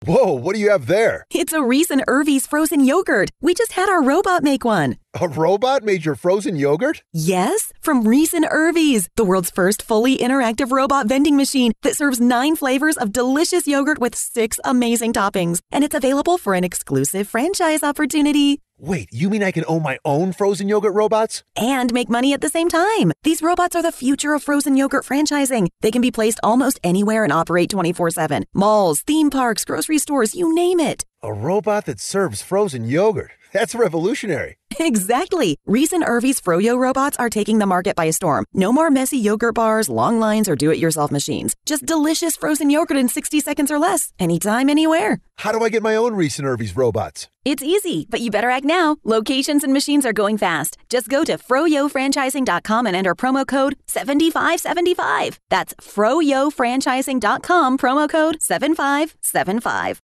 Whoa, what do you have there? It's a Reese and Irvy's frozen yogurt. We just had our robot make one. A robot made your frozen yogurt? Yes, from Reese and Irvy's, the world's first fully interactive robot vending machine that serves 9 flavors of delicious yogurt with 6 amazing toppings. And it's available for an exclusive franchise opportunity. Wait, you mean I can own my own frozen yogurt robots? And make money at the same time. These robots are the future of frozen yogurt franchising. They can be placed almost anywhere and operate 24/7. Malls, theme parks, grocery stores, you name it. A robot that serves frozen yogurt. That's revolutionary. Exactly. Reese and Irvy's Froyo robots are taking the market by storm. No more messy yogurt bars, long lines, or do-it-yourself machines. Just delicious frozen yogurt in 60 seconds or less. Anytime, anywhere. How do I get my own Reese and Irvy's robots? It's easy, but you better act now. Locations and machines are going fast. Just go to froyofranchising.com and enter promo code 7575. That's froyofranchising.com, promo code 7575.